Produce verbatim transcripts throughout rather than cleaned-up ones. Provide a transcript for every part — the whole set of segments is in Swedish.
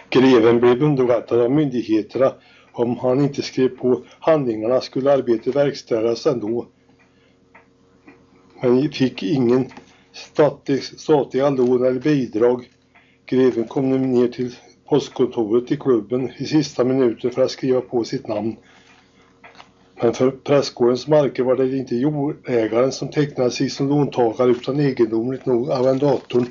Greven blev underrättad av myndigheterna. Om han inte skrev på handlingarna skulle arbetet verkställas ändå. Men fick ingen statlig, statliga lån eller bidrag. Greven kom nu ner till postkontoret i klubben i sista minuten för att skriva på sitt namn. Men för prästgårdens marker var det inte jordägaren som tecknade sig som låntagare utan egendomligt nog arrendatorn.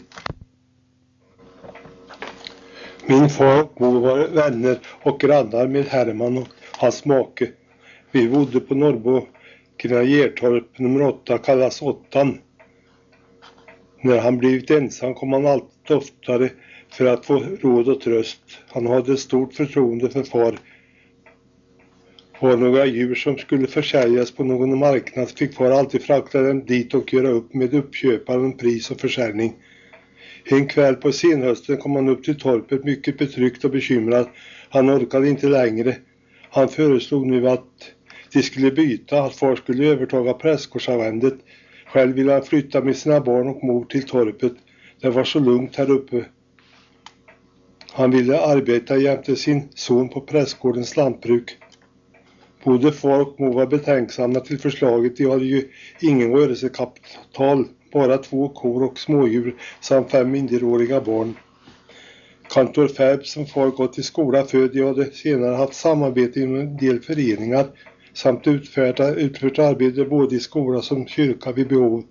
Min far och mor var vänner och grannar med Herman och hans make. Vi bodde på Norrbo Grenadiertorp nummer åtta, kallas åttan. När han blivit ensam kom han allt oftare för att få råd och tröst. Han hade stort förtroende för far. Var några djur som skulle försäljas på någon marknad fick far alltid frakta dem dit och göra upp med uppköparen pris och försäljning. En kväll på senhösten kom han upp till torpet mycket betryckt och bekymrad. Han orkade inte längre. Han föreslog nu att de skulle byta, att far skulle övertaga prästgårdsarrendet. Själv ville han flytta med sina barn och mor till torpet. Det var så lugnt här uppe. Han ville arbeta jämte sin son på prästgårdens lantbruk. Både far och mor var betänksamma till förslaget. De hade ju ingen rörelsekapital, bara två kor och smådjur samt fem minderåriga barn. Kantor Färb som far gått i skola för, de hade senare haft samarbete inom en del föreningar samt utfört, utfört arbete både i skola som kyrka vid behov.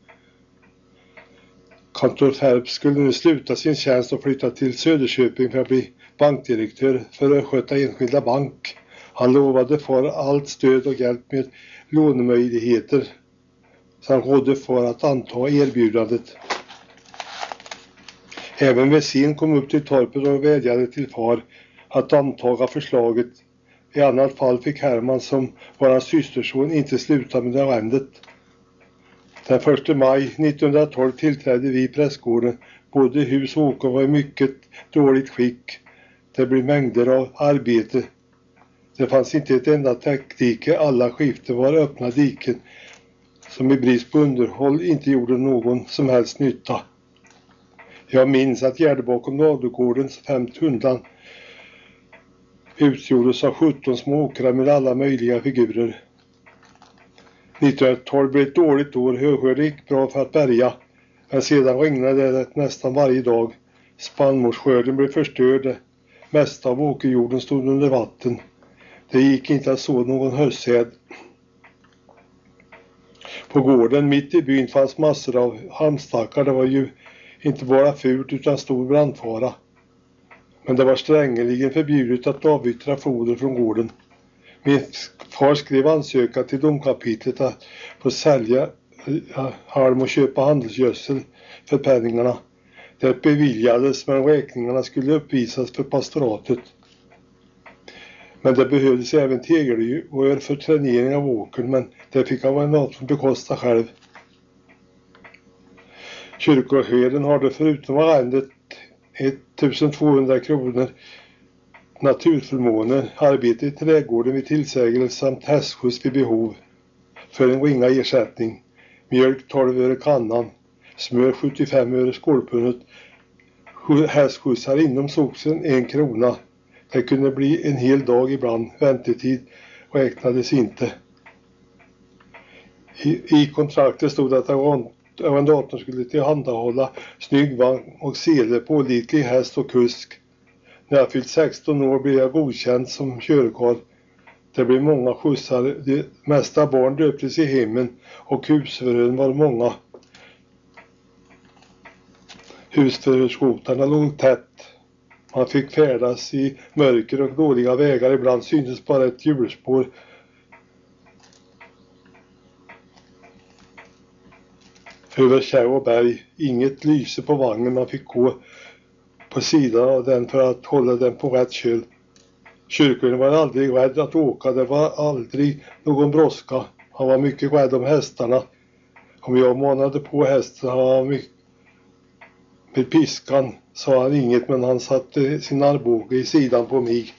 Kantor Färb skulle nu sluta sin tjänst och flytta till Söderköping för att bli bankdirektör för att sköta enskilda bank. Han lovade far allt stöd och hjälp med lånemöjligheter samt rådde far att anta erbjudandet. Även Vessin kom upp till torpet och vädjade till far att antaga förslaget. I annat fall fick Herman som var hans systerson inte sluta med arrendet. Den första maj nittonhundratolv tillträdde vi prästgården. Både hus och åker var i mycket dåligt skick. Det blev mängder av arbete. Det fanns inte ett enda täckdike. Alla skiften var öppna diken som i brist på underhåll inte gjorde någon som helst nytta. Jag minns att gärdet bakom ladugårdens fem tunnland utgjordes av sjutton små åkrar med alla möjliga figurer. nittonhundratolv blev ett dåligt år. Höskörden gick bra för att bärga. Men sedan regnade det nästan varje dag. Spannmålsskörden blev förstörd. Mesta av åkerjorden stod under vatten. Det gick inte att så någon höstsäd. På gården mitt i byn fanns massor av halmstackar. Det var ju inte bara fult utan stor brandfara. Men det var strängeligen förbjudet att avyttra foder från gården. Min far skrev ansökan till domkapitlet att få sälja halm och köpa handelsgödsel för penningarna. Det beviljades, men räkningarna skulle uppvisas för pastoratet. Men det behövdes även tegelrör för tränering av åkern, men det fick arrendatorn bekosta själv. Kyrkoherden hade förutom arrendet ettusentvåhundra kronor naturförmåner, arbete i trädgården vid tillsägelse samt hästskjuts vid behov för en ringa ersättning. Mjölk tolv öre kannan, smör sjuttiofem öre skålpunnet, hästskjutsar inom soxen en krona. Det kunde bli en hel dag ibland, väntetid räknades inte. I, i kontraktet stod att arrendatorn skulle tillhandahålla snygg vagn och sele, pålitlig häst och kusk. När jag fyllt sexton år blev jag godkänd som körkarl. Det blev många skjutsar. De mesta barn döptes i hemmen och husförhören var många. Husförhörsskotarna låg tätt. Man fick färdas i mörker och dåliga vägar. Ibland syntes bara ett hjulspår. Över kärr och berg. Inget lyse på vagnen. Man fick gå på sidan av den för att hålla den på rätt köl. Kyrkan var aldrig rädd att åka. Det var aldrig någon brådska. Han var mycket rädd om hästarna. Om jag manade på hästen han var mycket... Med piskan sa han inget, men han satte sin armbåge i sidan på mig.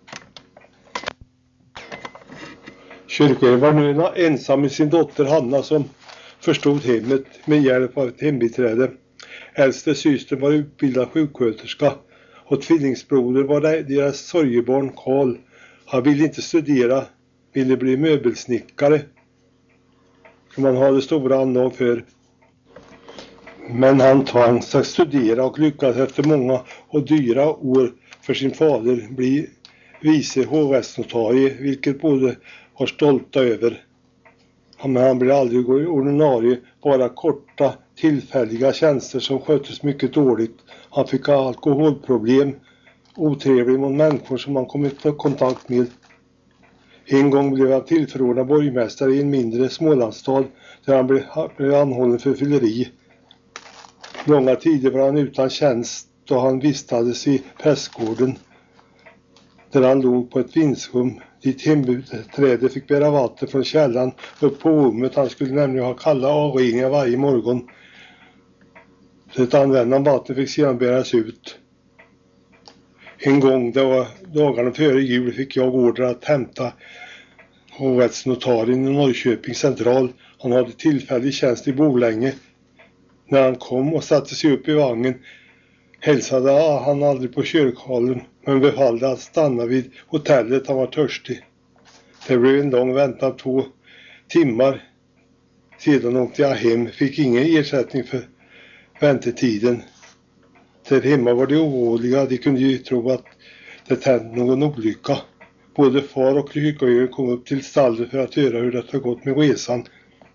Kyrkan var nu ensam med sin dotter Hanna som förstod hemmet med hjälp av ett hembiträde. Äldste systern var utbildad sjuksköterska och tvillingsbroder var det deras sorgebarn Karl. Han ville inte studera, ville bli möbelsnickare som han hade stora anlag för. Men han tvangs att studera och lyckades efter många och dyra år för sin fader bli vice hovrättsnotarie, vilket både var stolta över. Men han blev aldrig ordinarie, bara korta tillfälliga tjänster som sköttes mycket dåligt. Han fick alkoholproblem, otrevlig mot människor som han kom i kontakt med. En gång blev han tillförordnad borgmästare i en mindre Smålandsstad där han blev anhållen för fylleri. Långa tider var han utan tjänst då han vistades i prästgården där han låg på ett vindskum dit hembiträdet fick bära vatten från källan upp på rummet. Han skulle nämligen ha kalla avringningar varje morgon. Så ett användande vatten fick sedan bäras ut. En gång, det var dagarna före jul, fick jag order att hämta hovrättsnotarien i Norrköping central. Han hade tillfällig tjänst i Borlänge. När han kom och satte sig upp i vagnen hälsade han aldrig på kyrkhallen, men befallde att stanna vid hotellet. Han var törstig. Det blev en lång väntan, två timmar. Sedan åkte jag hem, fick ingen ersättning för väntetiden. Där hemma var de oroliga, de kunde ju tro att det hänt någon olycka. Både far och kyrkoherden kom upp till stallet för att höra hur det har gått med resan.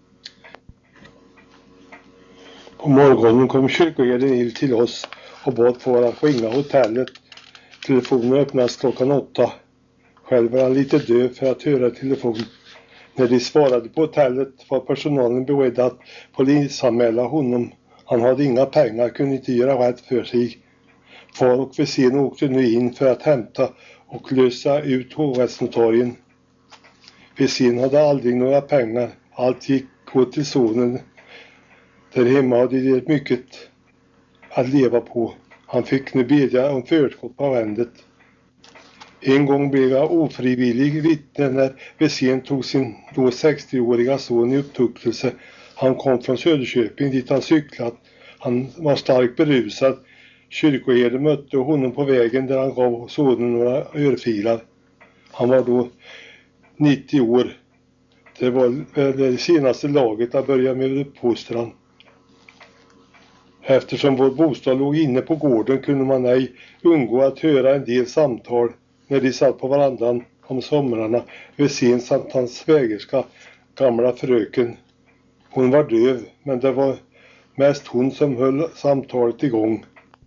På morgonen kom kyrkoherden in till oss och bad far att ringa hotellet. Telefonen öppnades klockan åtta. Själv var han lite döv för att höra telefon. När de svarade på hotellet var personalen beredd att polisanmäla honom. Han hade inga pengar, kunde inte göra rätt för sig. Far och Wirsén åkte nu in för att hämta och lösa ut hovrättsnotarien. Wirsén hade aldrig några pengar. Allt gick gå till sonen. Där hemma hade det mycket att leva på. Han fick nu bedja om förskott på arrendet. En gång blev jag ofrivillig vittne när Wirsén tog sin då sextioåriga son i upptuktelse. Han kom från Söderköping dit han cyklat. Han var starkt berusad. Kyrkoherden mötte honom på vägen där han gav sonen några örfilar. Han var då nittio år. Det var det senaste laget att börja med uppfostran. Eftersom vår bostad låg inne på gården kunde man ej undgå att höra en del samtal när de satt på varandan om somrarna. Wirsén samt hans svägerska, gamla fröken. Hon var döv, men det var mest hon som höll samtalet igång.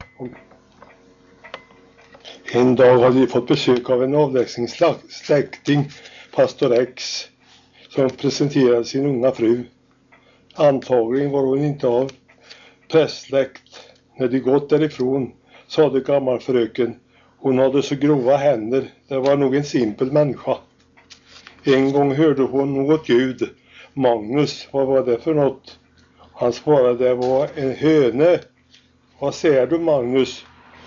En dag hade vi fått besök av en avlägsen släkting, pastor X, som presenterade sin unga fru. Antagligen var hon inte av prästsläkt. När de gått därifrån sade gammal fröken, hon hade så grova händer, det var nog en simpel människa. En gång hörde hon något ljud. Magnus, vad var det för något? Han svarade, det var en höne. Vad säger du, Magnus?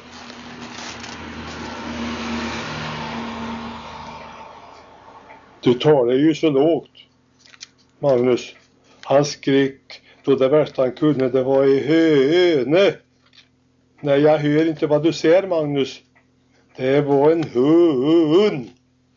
Du talar ju så lågt, Magnus. Han skrek då det värsta han kunde, det var en höne. Nej, jag hör inte vad du säger, Magnus. Det var en hund.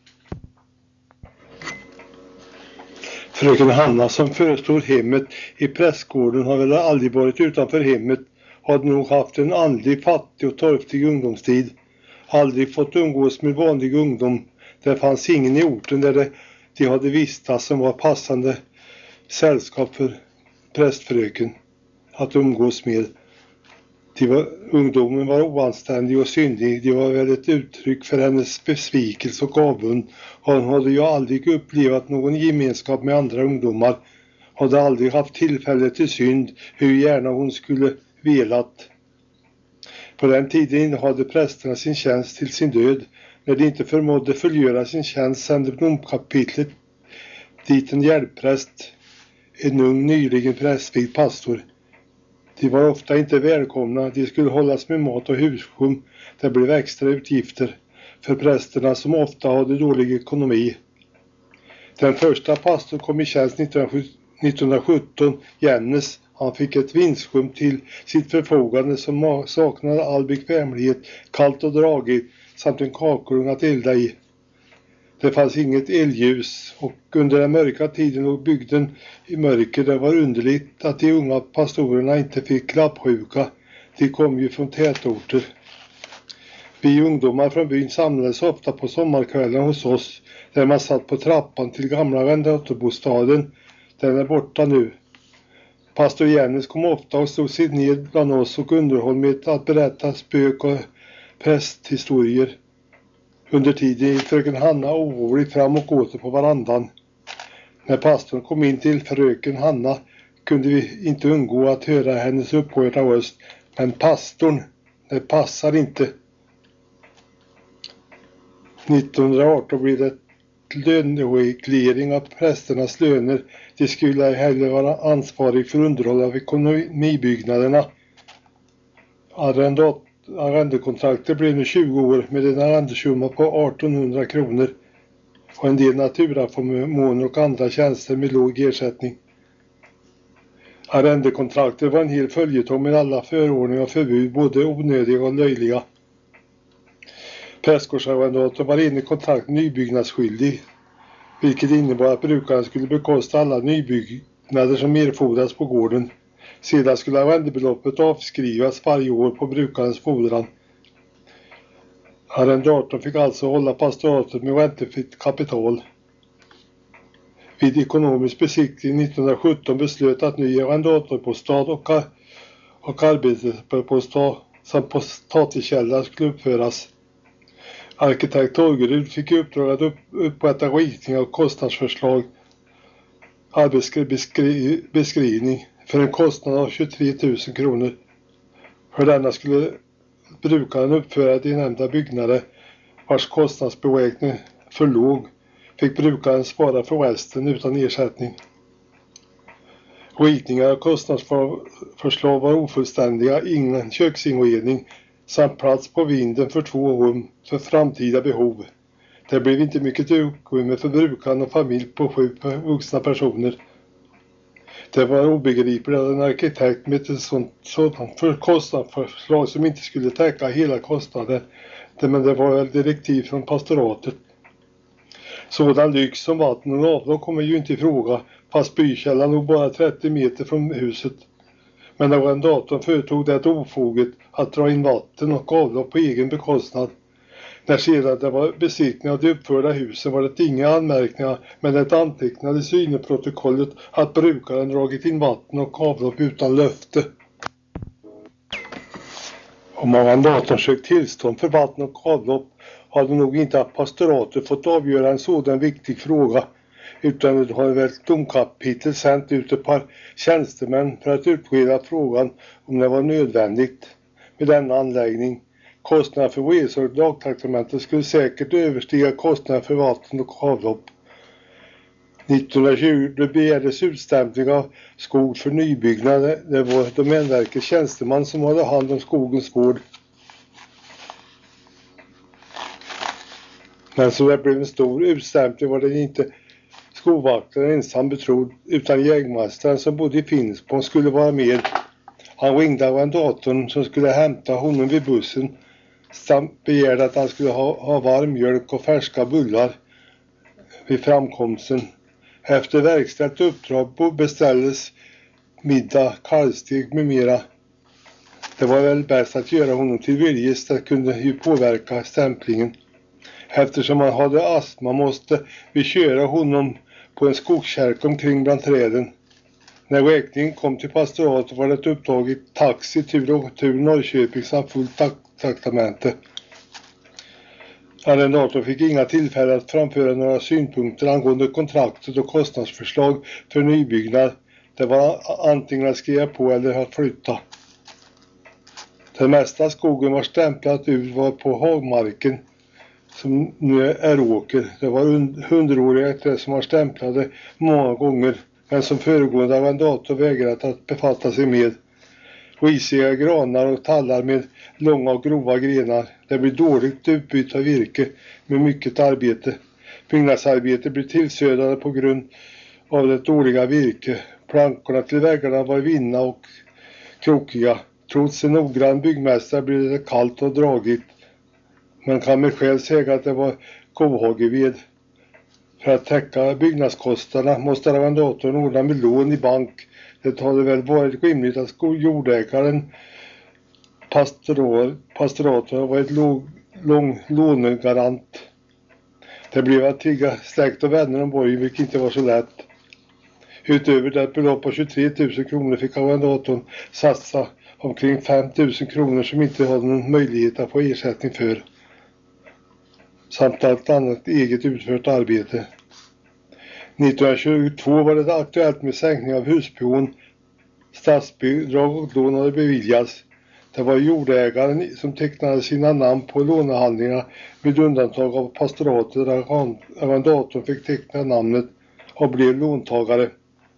Fröken Hanna som förestod hemmet i prästgården har väl aldrig varit utanför hemmet. Hade nog haft en andlig, fattig och torftig ungdomstid. Aldrig fått umgås med vanlig ungdom. Det fanns ingen i orten där de, de hade vistats som var passande sällskap för prästfröken att umgås med. De var, ungdomen var oanständig och syndig. Det var väl ett uttryck för hennes besvikelse och avund. Hon hade ju aldrig upplevt någon gemenskap med andra ungdomar. Hade aldrig haft tillfälle till synd, hur gärna hon skulle velat. På den tiden hade prästerna sin tjänst till sin död. När de inte förmådde fullgöra sin tjänst sände domkapitlet dit en hjälppräst, en ung nyligen prästvigd pastor. De var ofta inte välkomna, de skulle hållas med mat och husrum. Det blev extra utgifter för prästerna som ofta hade dålig ekonomi. Den första pastorn kom i tjänst nittonhundrasjutton, Jennes. Han fick ett vindskum till sitt förfogande som saknade all bekvämlighet, kallt och dragigt samt en kakelugn att elda i. Det fanns inget elljus och under den mörka tiden låg bygden i mörker. Det var underligt att de unga pastorerna inte fick klappsjuka. De kom ju från tätorter. Vi ungdomar från byn samlades ofta på sommarkvällen hos oss, där man satt på trappan till gamla arrendatorbostaden. Den är borta nu. Pastor Jens kom ofta och stod sig ned bland oss och underhöll med att berätta spök- och prästhistorier. Under tiden gick fröken Hanna oroligt fram och åter på varandan. När pastorn kom in till fröken Hanna kunde vi inte undgå att höra hennes upphöjda röst. Men pastorn, det passar inte. nittonhundraarton blev det lönereglering av prästernas löner. De skulle heller vara ansvarig för underhåll av ekonomibyggnaderna. Arrendat Arrendekontraktet blev nu tjugo år med en arrendesumma på artonhundra kronor och en del naturaförmåner och andra tjänster med låg ersättning. Arrendekontraktet var en hel följetong med alla förordningar och förbud, både onödiga och löjliga. Prästgårdsarrendatorn var enligt kontrakt nybyggnadsskyldig, vilket innebar att brukaren skulle bekosta alla nybyggnader som erfordras på gården. Sedan skulle arrendebeloppet avskrivas varje år på brukarens fordran. Arrendatorn fick alltså hålla pastoratet med räntefritt kapital. Vid ekonomisk besiktning nittonhundrasjutton beslöt att ny arrendatorbostad och, och arbetsbostad samt potatiskällare skulle uppföras. Arkitekt Torgerud fick i uppdrag att upp, upprätta ritningar och kostnadsförslag, arbetsbeskrivning för en kostnad av tjugotre tusen kronor. För denna skulle brukaren uppföra de nämnda byggnader, vars kostnadsberäkning för låg, fick brukaren svara för resten utan ersättning. Ritningar och kostnadsförslag var ofullständiga, ingen köksinredning samt plats på vinden för två rum för framtida behov. Det blev inte mycket utrymme för brukaren och familj på sju vuxna personer. Det var obegripligt att en arkitekt med ett sådant, sådant för kostnadsförslag som inte skulle täcka hela kostnaden. Men det var väl direktiv från pastoratet. Sådan lyx som vatten och avlopp kommer ju inte i fråga, fast bykällan låg bara trettio meter från huset. Men arrendatorn företog det ofoget att dra in vatten och avlopp på egen bekostnad. När sedan det var besiktning av de uppförda husen var det inga anmärkningar, men det antecknade i syneprotokollet att brukaren dragit in vatten och avlopp utan löfte. Om arrendatorn sökt tillstånd för vatten och avlopp hade nog inte att pastoratet fått avgöra en sådan viktig fråga, utan det har väl domkapitel sänt ut ett par tjänstemän för att utreda frågan om det var nödvändigt med denna anläggning. Kostnader för resor och dagtraktamenter skulle säkert överstiga kostnader för vatten och avlopp. nittonhundratjugo begärdes utstämpling av skog för nybyggnader. Det var Domänverkets tjänsteman som hade hand om skogens vård. Men så det blev en stor utstämpling var det inte skogvaktaren ensam betrodd, utan jägmästaren som bodde i Finspång skulle vara med. Han ringde arrendatorn som skulle hämta honom vid bussen samt begärde att han skulle ha, ha varm mjölk och färska bullar vid framkomsten. Efter verkställt uppdrag beställdes middag, kalvsteg med mera. Det var väl bäst att göra honom till viljes, det kunde ju påverka stämplingen. Eftersom han hade astma måste vi köra honom på en skogskärka omkring bland träden. När räkningen kom till pastoratet var det upptaget taxi tur och tur Norrköping samt fullt traktamente. Arrendatorn fick inga tillfällen att framföra några synpunkter angående kontraktet och kostnadsförslag för nybyggnad. Det var antingen att skriva på eller att flytta. Det mesta skogen var stämplat ut var på hagmarken som nu är åker. Det var hundraåriga träd som var stämplade många gånger, men som föregående arrendator vägrat att befatta sig med. Risiga granar och tallar med långa och grova grenar. Det blir dåligt utbyte av virke med mycket arbete. Byggnadsarbete blir tillsödade på grund av det dåliga virke. Plankorna till väggarna var vinna och krokiga. Trots en noggrann byggmästare blev det kallt och dragigt. Man kan med skäl säga att det var kohageved. För att täcka byggnadskostnaderna måste arrendatorn ordna med lån i bank. Det hade väl varit rimligt att jordägaren, pastoraten, var ett lång lånegarant. Det blev att tigga släkt och vänner om borgen, vilket inte var så lätt. Utöver det belopp på tjugotre tusen kronor fick arrendatorn satsa omkring fem tusen kronor som inte hade någon möjlighet att få ersättning för. Samt allt annat eget utfört arbete. nittonhundratjugotvå var det aktuellt med sänkning av husbehovn. Statsbidrag och lån hade beviljats. Det var jordägaren som tecknade sina namn på lånehandlingarna med undantag av pastoratet där arrendatorn fick teckna namnet och blev låntagare.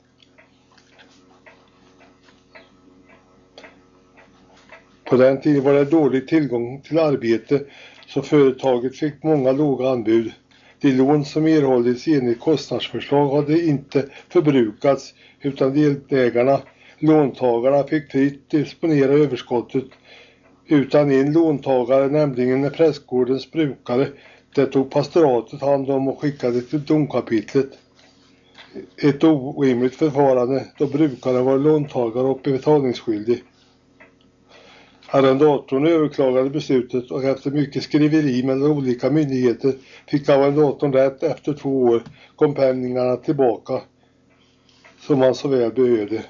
På den tiden var det dålig tillgång till arbete så företaget fick många låga anbud. De lån som erhållits enligt kostnadsförslag hade inte förbrukats utan delägarna, låntagarna, fick fritt disponera överskottet. Utan en låntagare, nämligen prästgårdens brukare, det tog pastoratet hand om och skickade till domkapitlet. Ett orimligt förfarande då brukaren var låntagare och betalningsskyldig. Arrendatorn överklagade beslutet och efter mycket skriveri mellan olika myndigheter fick arrendatorn rätt. Efter två år kom penningarna tillbaka som han så väl behövde.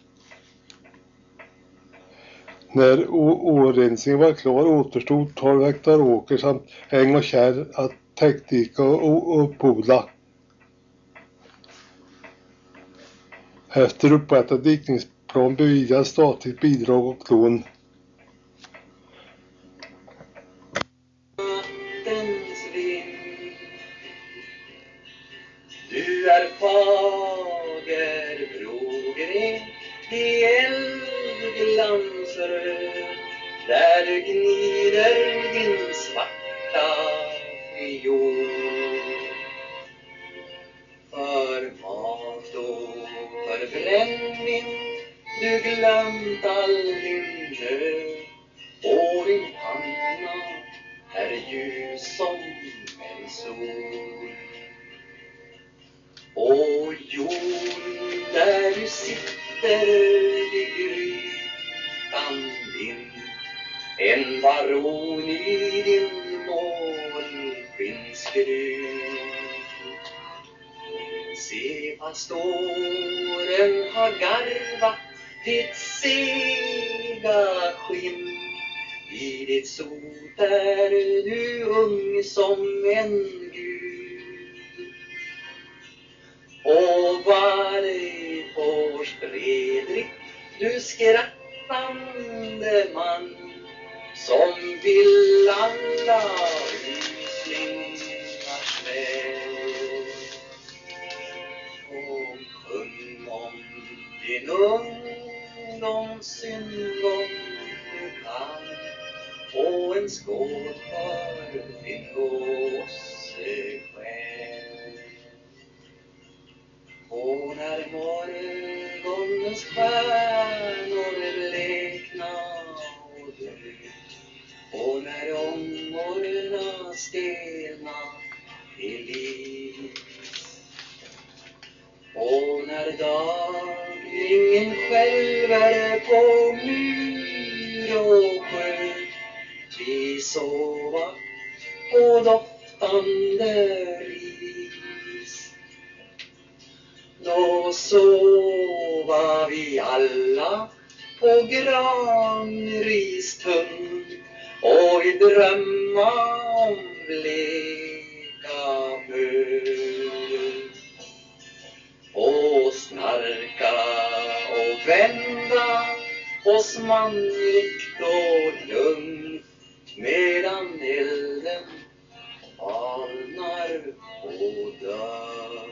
När årensningen var klar återstod tolv hektar åker samt äng och kärr att täckdika och uppodla. Efter upprättad dikningsplan beviljas statligt bidrag och lån. Du är fager brogren i eldglansröd, där du gnider din svarta fiol. För mat och för brännvin du glömt all din nöd, och din panna är ljus som en sol. Och jord där du sitter vid grytan din, en baron i din målskinsgryn. Se, pastoren har garvat ditt sega skinn, i ditt sot är du ung som en gud. Och varje års Fredrik, du skrattande man, som vill alla uslingars väl. Och sjung om din ungdoms synd om du kan, och en skål för din gosse själ. Och när morgonens stjärnor blekna och dö, och när ångorna stelna till is, och när daglingen skälver på mur och sjö, vi sova på doftande ris. Då sova vi alla på granristund och vi drömma om bleka mö. Och snarka och vända oss manligt och lugnt, medan elden falnar och dör.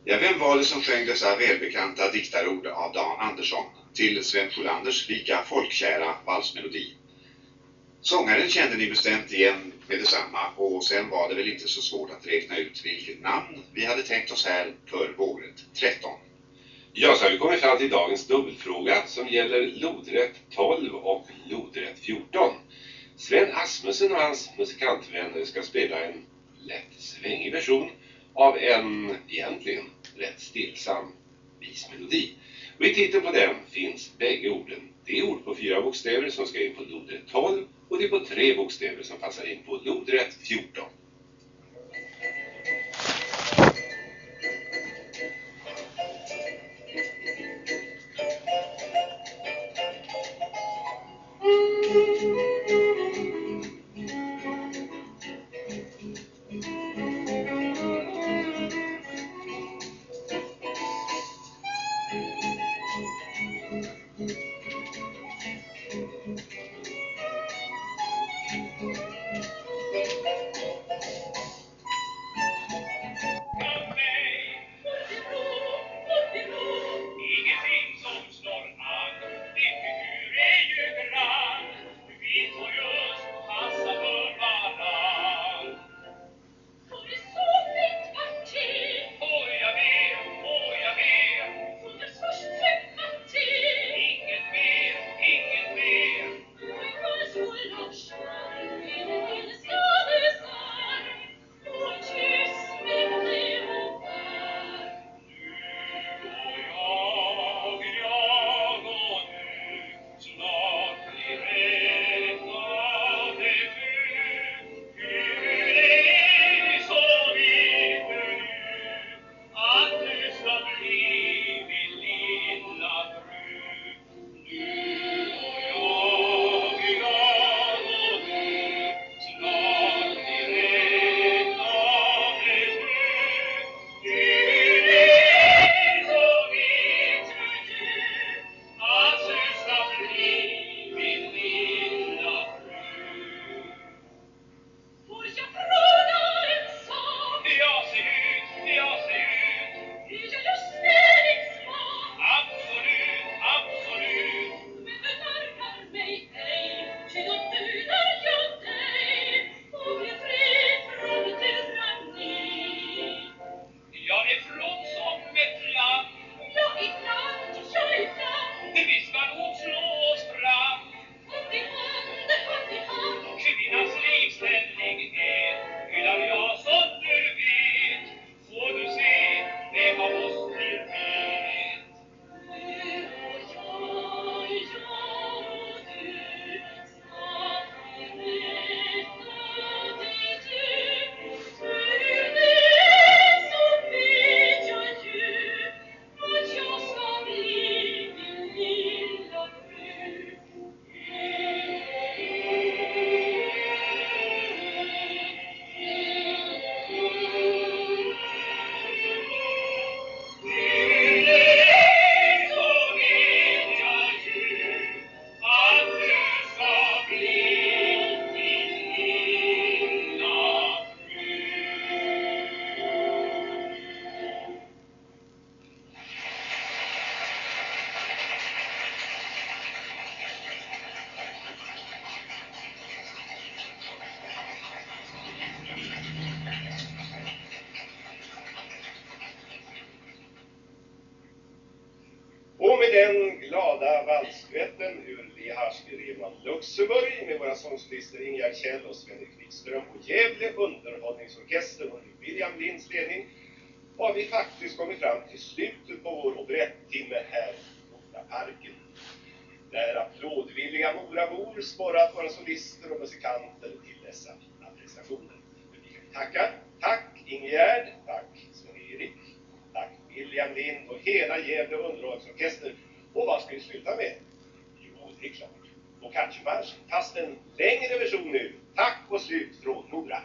Ja, vem var det som sjöng dessa välbekanta diktarord av Dan Andersson till Sven Sjölanders lika folkkära valsmelodi? Sångaren kände ni bestämt igen med detsamma, och sen var det väl inte så svårt att räkna ut vilket namn vi hade tänkt oss här för våret tretton. Ja, så har vi kommit fram till dagens dubbelfråga som gäller lodrätt tolv och lodrätt fjorton. Sven Asmussen och hans musikantvänner ska spela en lätt svängig version av en egentligen rätt stillsam vismelodi. Och i titeln på den finns bägge orden. Det är ord på fyra bokstäver som ska in på lodrätt tolv, och det är på tre bokstäver som passar in på lodrätt fjorton. Den glada valskvätten ur Liharskerevan Luxemburg med våra sångstlister Ingegerd Kjell och Sven-Erik Wikström och Gävle underhållningsorkester under William Linds ledning har vi faktiskt kommit fram till slutet på vår operetttimme här i Moraparken. Där applådvilliga morabor sporrat våra solister och musikanter till dessa fina prestationer. Vi tackar. Tack Ingegerd, tack Sven-Erik, tack William Lind och hela Gävle underhållningsorkester. Och vad ska vi sluta med? Jo, det är klart. Och kanske marsch, fast en längre version nu. Tack och slut från Nora.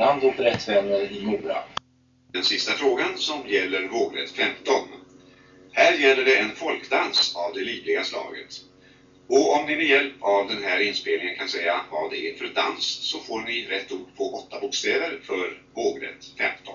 band operettvänner i Mora. Den sista frågan som gäller vågrätt femton. Här gäller det en folkdans av det livliga slaget. Och om ni med hjälp av den här inspelningen kan säga vad det är för dans så får ni rätt ord på åtta bokstäver för vågrätt femton.